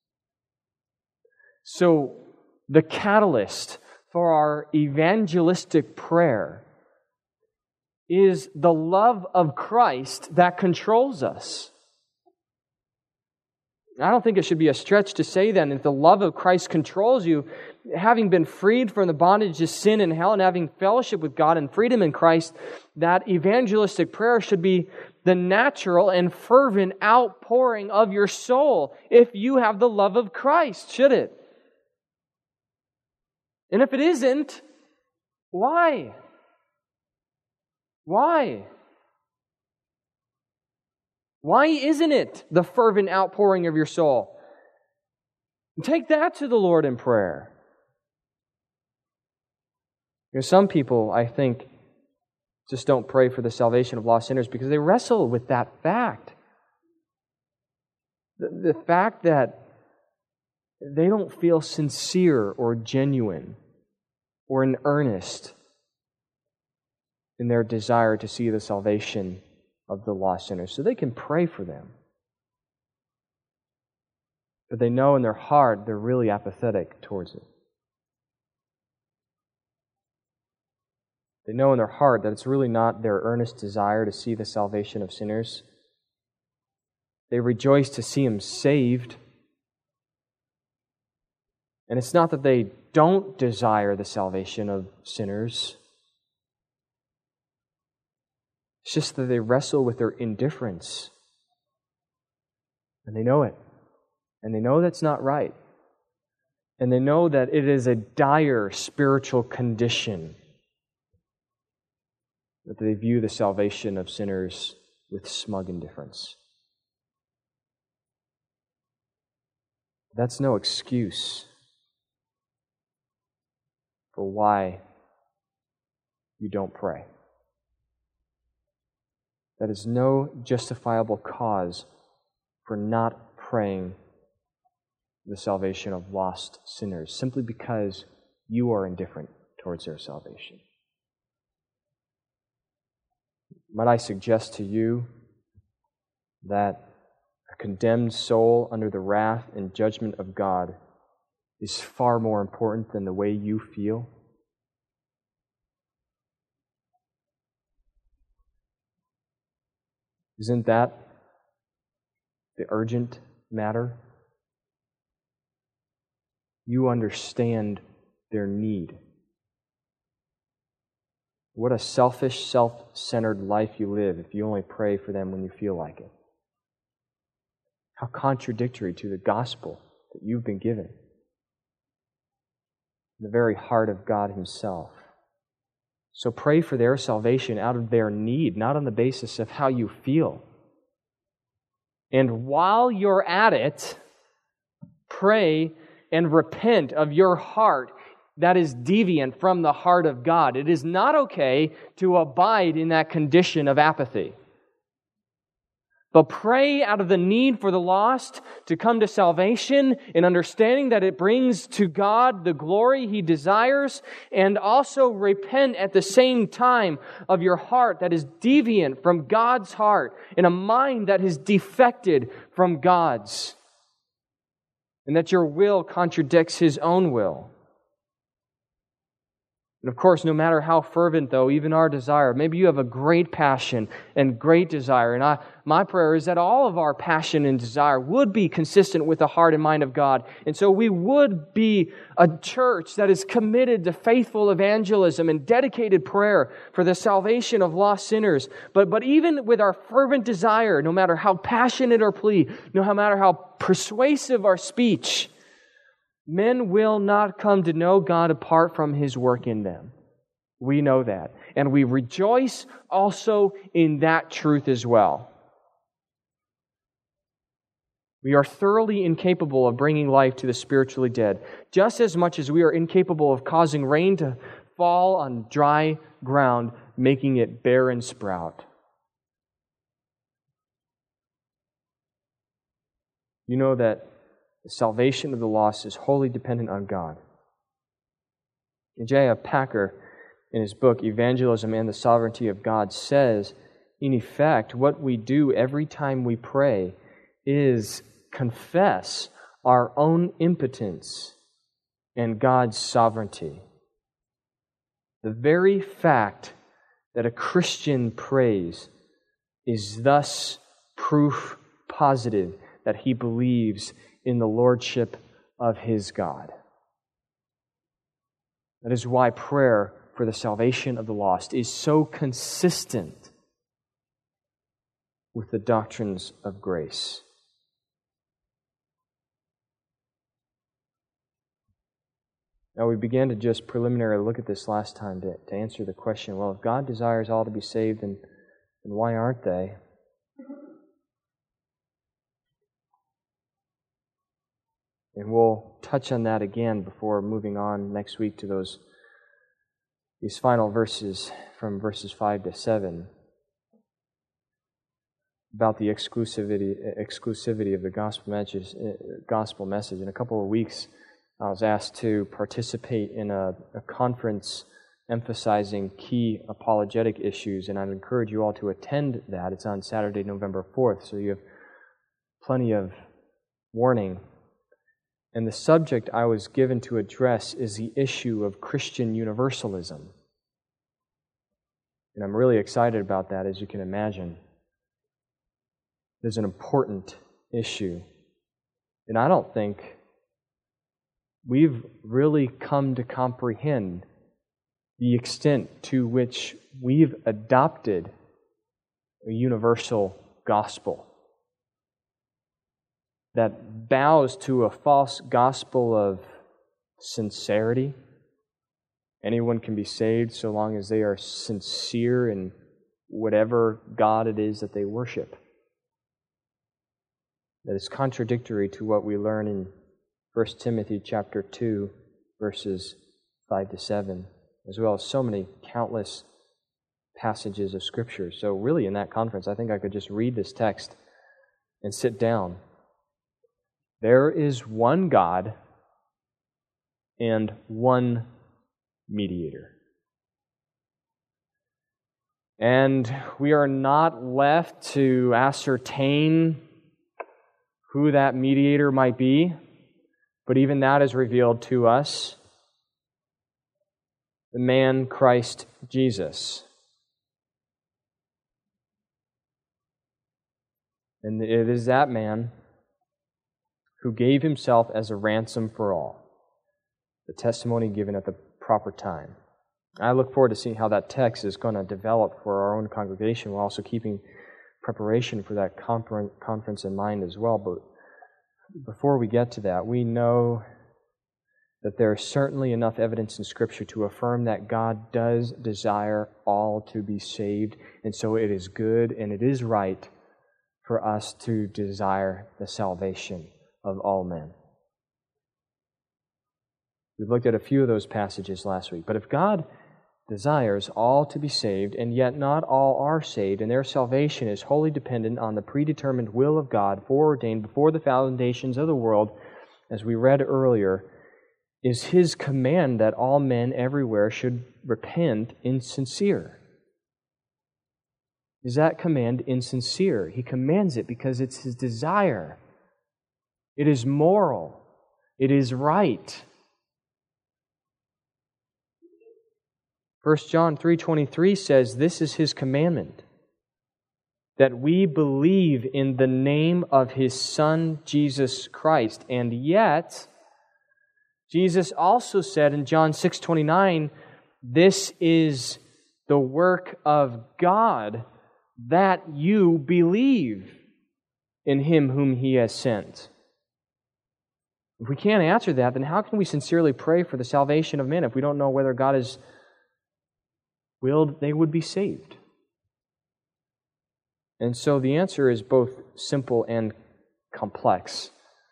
So the catalyst for our evangelistic prayer is the love of Christ that controls us. I don't think it should be a stretch to say then, if the love of Christ controls you, having been freed from the bondage of sin and hell and having fellowship with God and freedom in Christ, that evangelistic prayer should be the natural and fervent outpouring of your soul if you have the love of Christ, should it? And if it isn't, why? Why? Why isn't it the fervent outpouring of your soul? Take that to the Lord in prayer. You know, some people, I think, just don't pray for the salvation of lost sinners because they wrestle with that fact. The, the fact that they don't feel sincere or genuine or in earnest in their desire to see the salvation of the lost sinners. So they can pray for them. But they know in their heart they're really apathetic towards it. They know in their heart that it's really not their earnest desire to see the salvation of sinners. They rejoice to see them saved. And it's not that they don't desire the salvation of sinners. It's just that they wrestle with their indifference. And they know it. And they know that's not right. And they know that it is a dire spiritual condition, that they view the salvation of sinners with smug indifference. That's no excuse for why you don't pray. That is no justifiable cause for not praying the salvation of lost sinners, simply because you are indifferent towards their salvation. Might I suggest to you that a condemned soul under the wrath and judgment of God is far more important than the way you feel? Isn't that the urgent matter? You understand their need. What a selfish, self-centered life you live if you only pray for them when you feel like it. How contradictory to the gospel that you've been given. The very heart of God Himself. So pray for their salvation out of their need, not on the basis of how you feel. And while you're at it, pray and repent of your heart that is deviant from the heart of God. It is not okay to abide in that condition of apathy. But pray out of the need for the lost to come to salvation and understanding that it brings to God the glory He desires, and also repent at the same time of your heart that is deviant from God's heart and a mind that has defected from God's, and that your will contradicts His own will. And of course, no matter how fervent, though, even our desire, maybe you have a great passion and great desire. And I, my prayer is that all of our passion and desire would be consistent with the heart and mind of God. And so we would be a church that is committed to faithful evangelism and dedicated prayer for the salvation of lost sinners. But, but even with our fervent desire, no matter how passionate our plea, no matter how persuasive our speech, men will not come to know God apart from His work in them. We know that. And we rejoice also in that truth as well. We are thoroughly incapable of bringing life to the spiritually dead, just as much as we are incapable of causing rain to fall on dry ground, making it bear and sprout. You know that the salvation of the lost is wholly dependent on God. And J F Packer, in his book, Evangelism and the Sovereignty of God, says, in effect, what we do every time we pray is confess our own impotence and God's sovereignty. The very fact that a Christian prays is thus proof positive that he believes in the lordship of his God. That is why prayer for the salvation of the lost is so consistent with the doctrines of grace. Now, we began to just preliminarily look at this last time to, to answer the question, well, if God desires all to be saved, then, then why aren't they? And we'll touch on that again before moving on next week to those these final verses from verses five to seven about the exclusivity exclusivity of the gospel message. Gospel message. In a couple of weeks, I was asked to participate in a, a conference emphasizing key apologetic issues, and I'd encourage you all to attend that. It's on Saturday, November fourth, so you have plenty of warning. And the subject I was given to address is the issue of Christian universalism. And I'm really excited about that, as you can imagine. It's an important issue. And I don't think we've really come to comprehend the extent to which we've adopted a universal gospel that bows to a false gospel of sincerity. Anyone can be saved so long as they are sincere in whatever God it is that they worship. That is contradictory to what we learn in First Timothy chapter two, verses five to seven, as well as so many countless passages of Scripture. So really in that conference, I think I could just read this text and sit down. There is one God and one mediator. And we are not left to ascertain who that mediator might be, but even that is revealed to us. The man Christ Jesus. And it is that man who gave himself as a ransom for all. The testimony given at the proper time. I look forward to seeing how that text is going to develop for our own congregation, while also keeping preparation for that conference in mind as well. But before we get to that, we know that there is certainly enough evidence in Scripture to affirm that God does desire all to be saved, and so it is good and it is right for us to desire the salvation of all men. We've looked at a few of those passages last week. But if God desires all to be saved, and yet not all are saved, and their salvation is wholly dependent on the predetermined will of God, foreordained before the foundations of the world, as we read earlier, is His command that all men everywhere should repent insincere. Is that command insincere? He commands it because it's His desire. It is moral. It is right. First John three twenty-three says, this is His commandment, that we believe in the name of His Son, Jesus Christ. And yet, Jesus also said in John six twenty-nine, this is the work of God, that you believe in Him whom He has sent. If we can't answer that, then how can we sincerely pray for the salvation of men if we don't know whether God has willed they would be saved? And so the answer is both simple and complex.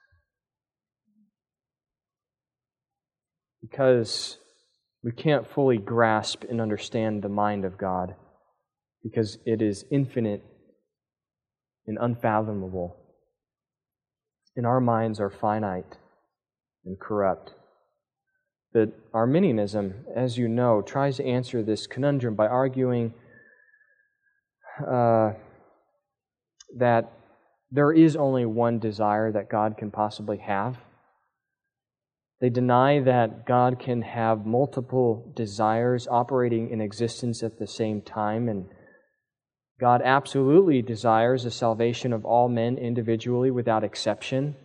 Because we can't fully grasp and understand the mind of God, because it is infinite and unfathomable. And our minds are finite and corrupt. But Arminianism, as you know, tries to answer this conundrum by arguing uh, that there is only one desire that God can possibly have. They deny that God can have multiple desires operating in existence at the same time, and God absolutely desires the salvation of all men individually without exception.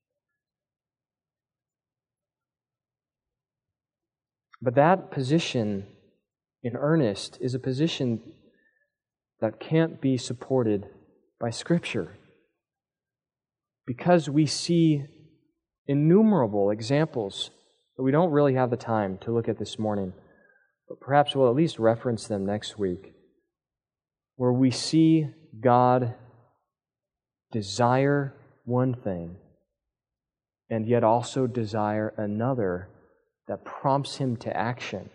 But that position, in earnest, is a position that can't be supported by Scripture, because we see innumerable examples that we don't really have the time to look at this morning, but perhaps we'll at least reference them next week, where we see God desire one thing and yet also desire another that prompts Him to action.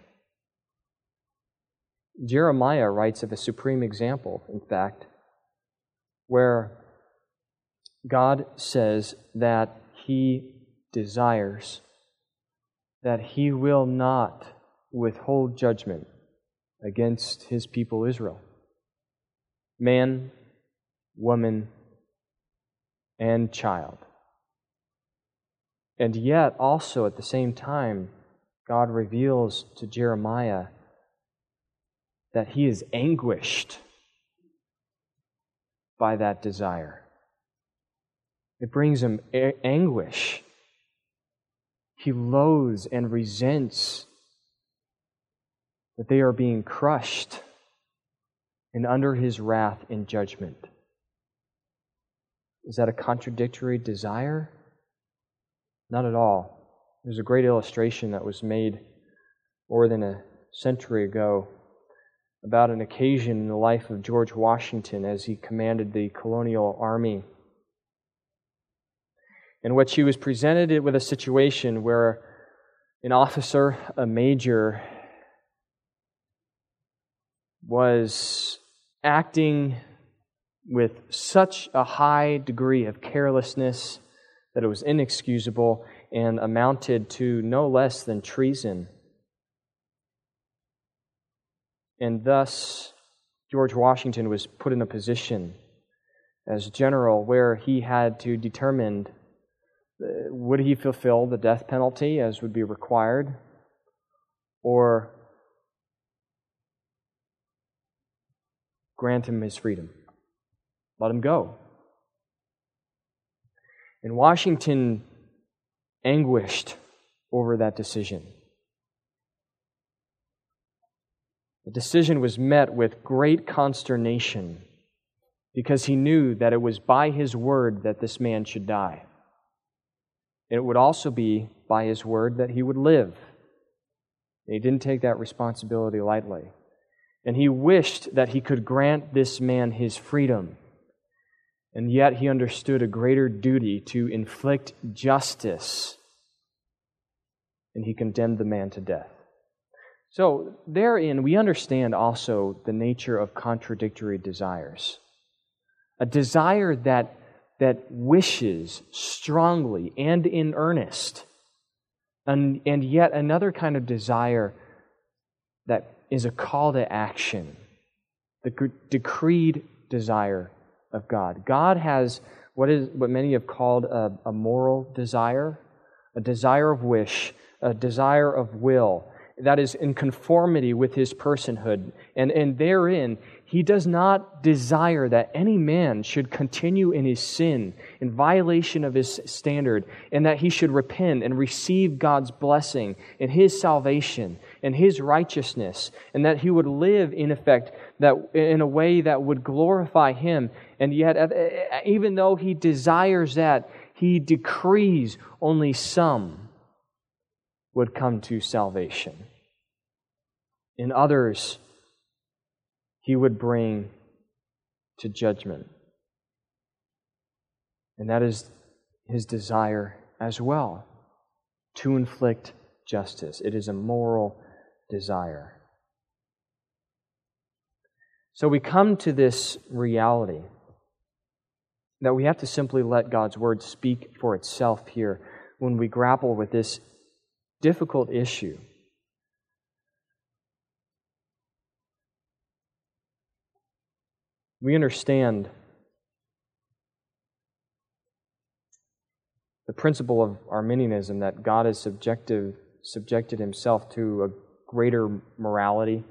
Jeremiah writes of a supreme example, in fact, where God says that He desires, that He will not withhold judgment against His people Israel. Man, woman, and child. And yet, also at the same time, God reveals to Jeremiah that he is anguished by that desire. It brings him a- anguish. He loathes and resents that they are being crushed and under His wrath and judgment. Is that a contradictory desire? Not at all. There's a great illustration that was made more than a century ago about an occasion in the life of George Washington as he commanded the colonial army, in which he was presented with a situation where an officer, a major, was acting with such a high degree of carelessness that it was inexcusable and amounted to no less than treason. And thus, George Washington was put in a position as general where he had to determine, uh, would he fulfill the death penalty as would be required, or grant him his freedom, let him go. And Washington anguished over that decision. The decision was met with great consternation because he knew that it was by his word that this man should die. It would also be by his word that he would live. And he didn't take that responsibility lightly. And he wished that he could grant this man his freedom. And yet he understood a greater duty to inflict justice. And he condemned the man to death. So therein we understand also the nature of contradictory desires. A desire that, that wishes strongly and in earnest. And, and yet another kind of desire that is a call to action. The decreed desire of God. God has what is what many have called a, a moral desire, a desire of wish, a desire of will that is in conformity with His personhood. And, and therein, He does not desire that any man should continue in his sin, in violation of His standard, and that he should repent and receive God's blessing and His salvation and His righteousness, and that he would live, in effect, that in a way that would glorify Him. And yet, even though He desires that, He decrees only some would come to salvation. In others, He would bring to judgment. And that is His desire as well, to inflict justice. It is a moral desire. So we come to this reality that we have to simply let God's Word speak for itself here when we grapple with this difficult issue. We understand the principle of Arminianism that God has subjective, subjected Himself to a greater morality.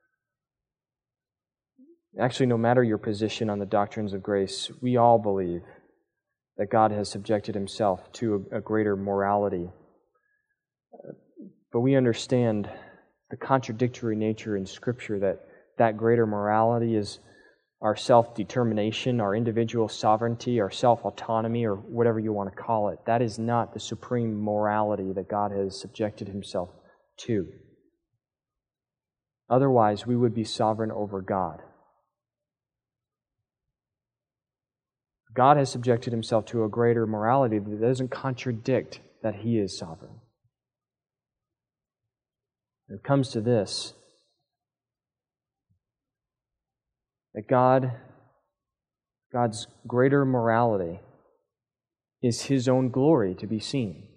Actually, no matter your position on the doctrines of grace, we all believe that God has subjected Himself to a, a greater morality. But we understand the contradictory nature in Scripture that that greater morality is our self-determination, our individual sovereignty, our self-autonomy, or whatever you want to call it. That is not the supreme morality that God has subjected Himself to. Otherwise, we would be sovereign over God. God has subjected Himself to a greater morality that doesn't contradict that He is sovereign. It comes to this, that God, God's greater morality is His own glory to be seen.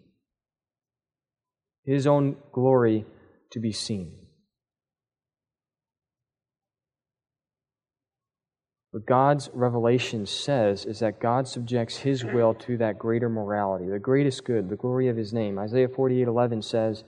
His own glory to be seen. What God's revelation says is that God subjects His will to that greater morality, the greatest good, the glory of His name. Isaiah forty-eight eleven says,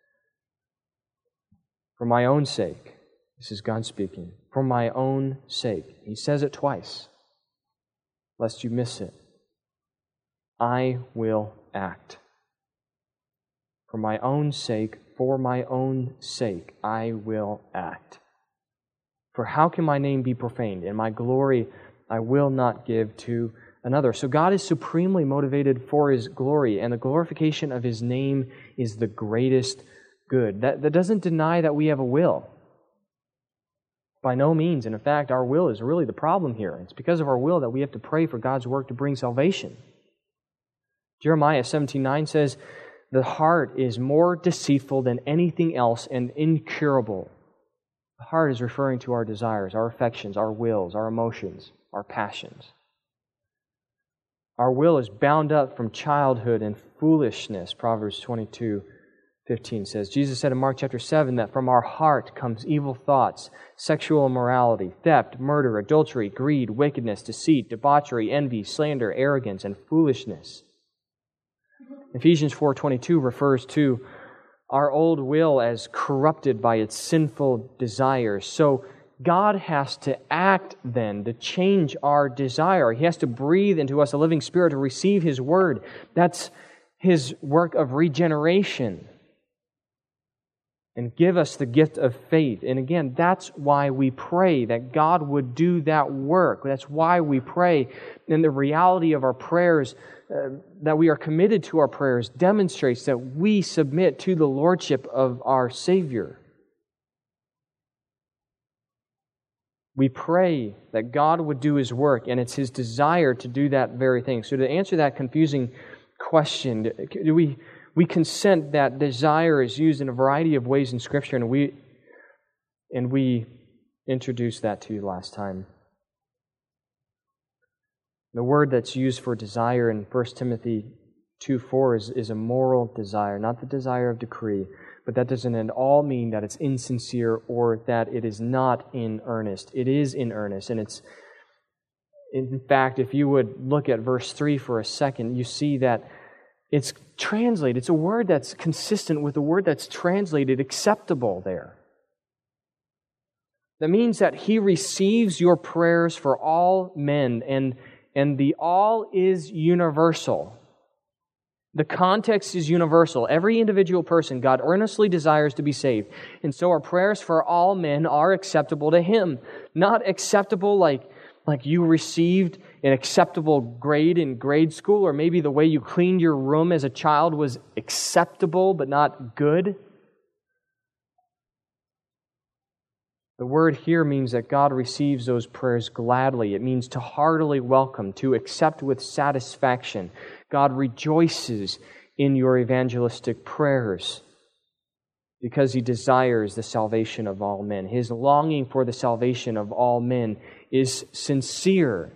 "For my own sake," this is God speaking, "for my own sake." He says it twice, lest you miss it. "I will act." For my own sake, for my own sake, I will act. For how can my name be profaned? And my glory I will not give to another. So God is supremely motivated for His glory, and the glorification of His name is the greatest good. That, that doesn't deny that we have a will. By no means. And in fact, our will is really the problem here. It's because of our will that we have to pray for God's work to bring salvation. Jeremiah seventeen nine says, "The heart is more deceitful than anything else and incurable." The heart is referring to our desires, our affections, our wills, our emotions, our passions. Our will is bound up from childhood and foolishness, Proverbs twenty-two fifteen says. Jesus said in Mark chapter seven that from our heart comes evil thoughts, sexual immorality, theft, murder, adultery, greed, wickedness, deceit, debauchery, envy, slander, arrogance, and foolishness. Ephesians four twenty-two refers to our old will as corrupted by its sinful desires. So God has to act then to change our desire. He has to breathe into us a living spirit to receive His Word. That's His work of regeneration. And give us the gift of faith. And again, that's why we pray, that God would do that work. That's why we pray. And the reality of our prayers, uh, that we are committed to our prayers, demonstrates that we submit to the Lordship of our Savior. We pray that God would do His work, and it's His desire to do that very thing. So to answer that confusing question, do we... We consent that desire is used in a variety of ways in Scripture, and we and we introduced that to you last time. The word that's used for desire in First Timothy two four is, is a moral desire, not the desire of decree, but that doesn't at all mean that it's insincere or that it is not in earnest. It is in earnest, and it's, in fact, if you would look at verse three for a second, you see that it's translated, it's a word that's consistent with the word that's translated acceptable there. That means that He receives your prayers for all men, and, and the all is universal. The context is universal. Every individual person, God earnestly desires to be saved. And so our prayers for all men are acceptable to Him. Not acceptable like, like you received an acceptable grade in grade school, or maybe the way you cleaned your room as a child was acceptable but not good. The word here means that God receives those prayers gladly. It means to heartily welcome, to accept with satisfaction. God rejoices in your evangelistic prayers because He desires the salvation of all men. His longing for the salvation of all men is sincere.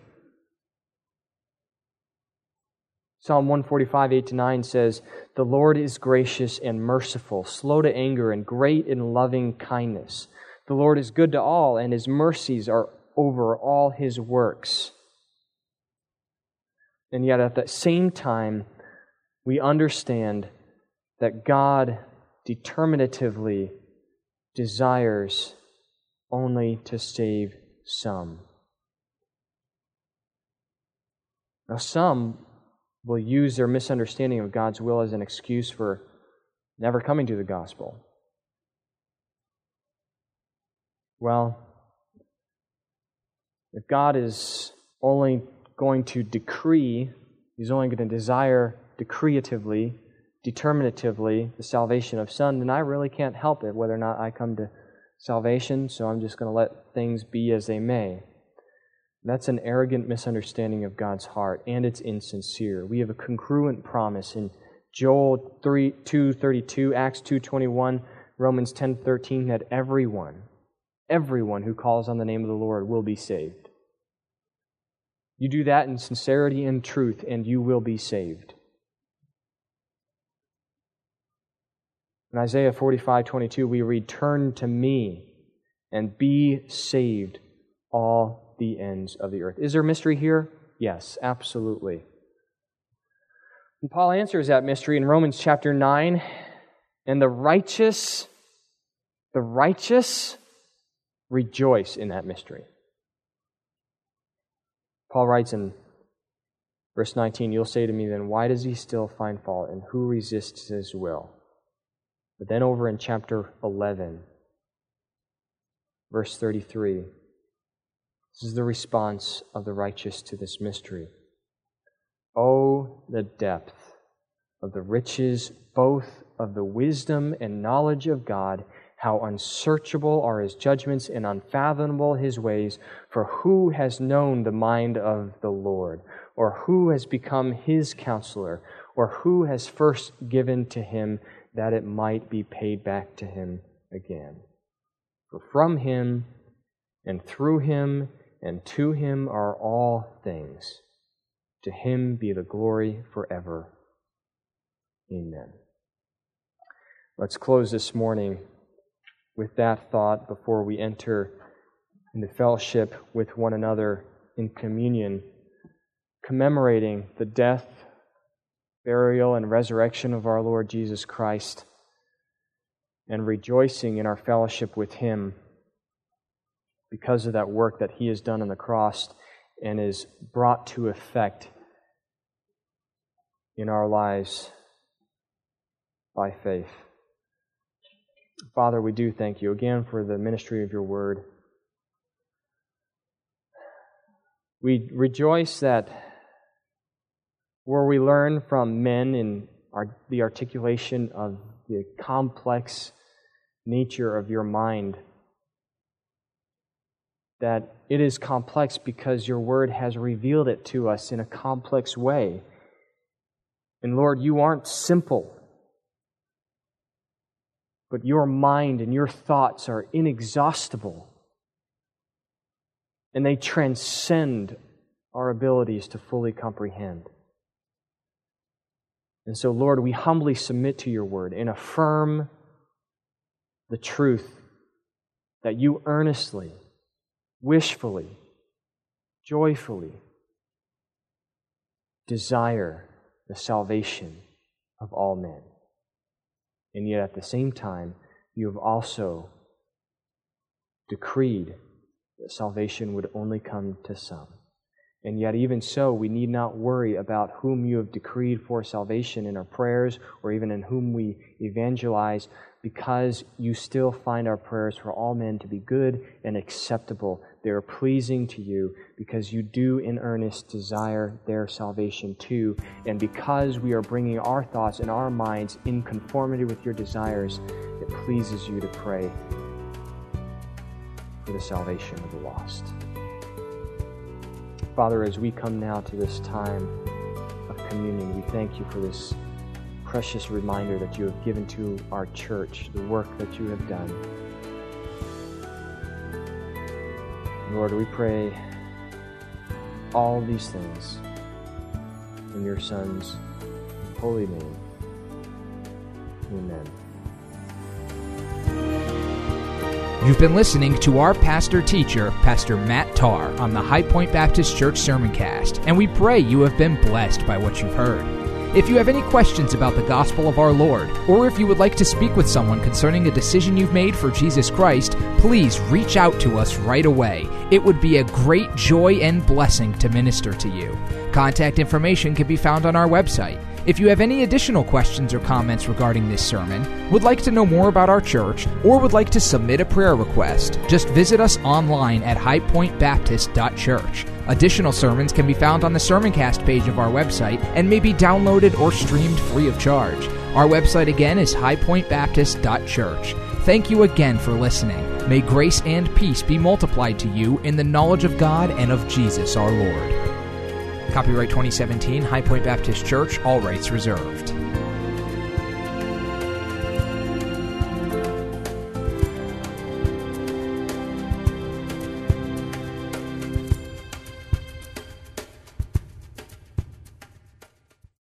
Psalm one forty-five, eight to nine says, "The Lord is gracious and merciful, slow to anger, and great in loving kindness. The Lord is good to all, and His mercies are over all His works." And yet at the same time, we understand that God determinatively desires only to save some. Now, some will use their misunderstanding of God's will as an excuse for never coming to the gospel. Well, if God is only going to decree, He's only going to desire decreatively, determinatively the salvation of some, then I really can't help it whether or not I come to salvation, so I'm just going to let things be as they may. That's an arrogant misunderstanding of God's heart, and it's insincere. We have a congruent promise in Joel two thirty-two, Acts two twenty-one, Romans ten thirteen, that everyone, everyone who calls on the name of the Lord will be saved. You do that in sincerity and truth, and you will be saved. In Isaiah forty-five twenty-two, we read, "Turn to me and be saved, all the ends of the earth." Is there mystery here? Yes, absolutely. And Paul answers that mystery in Romans chapter nine. And the righteous, the righteous rejoice in that mystery. Paul writes in verse nineteen, "You'll say to me then, why does he still find fault, and who resists his will?" But then over in chapter eleven, verse thirty-three, this is the response of the righteous to this mystery. the depth of the riches, both of the wisdom and knowledge of God, how unsearchable are His judgments and unfathomable His ways. For who has known the mind of the Lord? Or who has become His counselor? Or who has first given to Him that it might be paid back to Him again? For from Him and through Him and to Him are all things. To Him be the glory forever. Amen. Let's close this morning with that thought before we enter into fellowship with one another in communion, commemorating the death, burial, and resurrection of our Lord Jesus Christ, and rejoicing in our fellowship with Him because of that work that He has done on the cross and is brought to effect in our lives by faith. Father, we do thank You again for the ministry of Your Word. We rejoice that where we learn from men in our, the articulation of the complex nature of Your mind, that it is complex because Your Word has revealed it to us in a complex way. And Lord, You aren't simple, but Your mind and Your thoughts are inexhaustible, and they transcend our abilities to fully comprehend. And so, Lord, we humbly submit to Your Word and affirm the truth that You earnestly, wishfully, joyfully desire the salvation of all men. And yet at the same time, You have also decreed that salvation would only come to some. And yet even so, we need not worry about whom You have decreed for salvation in our prayers or even in whom we evangelize, because You still find our prayers for all men to be good and acceptable. They are pleasing to You because You do in earnest desire their salvation too. And because we are bringing our thoughts and our minds in conformity with Your desires, it pleases You to pray for the salvation of the lost. Father, as we come now to this time of communion, we thank You for this precious reminder that You have given to our church, the work that You have done. Lord, we pray all these things in Your Son's holy name. Amen. You've been listening to our pastor-teacher, Pastor Matt Tarr, on the High Point Baptist Church Sermoncast, and we pray you have been blessed by what you've heard. If you have any questions about the gospel of our Lord, or if you would like to speak with someone concerning a decision you've made for Jesus Christ, please reach out to us right away. It would be a great joy and blessing to minister to you. Contact information can be found on our website. If you have any additional questions or comments regarding this sermon, would like to know more about our church, or would like to submit a prayer request, just visit us online at high point baptist dot church. Additional sermons can be found on the Sermoncast page of our website and may be downloaded or streamed free of charge. Our website again is high point baptist dot church. Thank you again for listening. May grace and peace be multiplied to you in the knowledge of God and of Jesus our Lord. Copyright twenty seventeen, High Point Baptist Church, all rights reserved.